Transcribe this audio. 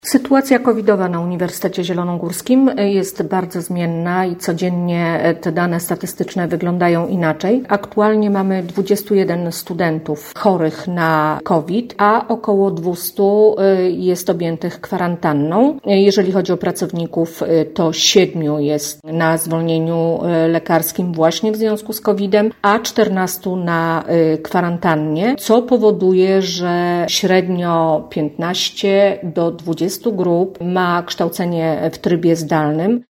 Sytuacja covidowa na Uniwersytecie Zielonogórskim jest bardzo zmienna i codziennie te dane statystyczne wyglądają inaczej. Aktualnie mamy 21 studentów chorych na COVID, a około 200 jest objętych kwarantanną. Jeżeli chodzi o pracowników, to 7 jest na zwolnieniu lekarskim właśnie w związku z COVID-em, a 14 na kwarantannie, co powoduje, że średnio 15 do 20 grup ma kształcenie w trybie zdalnym.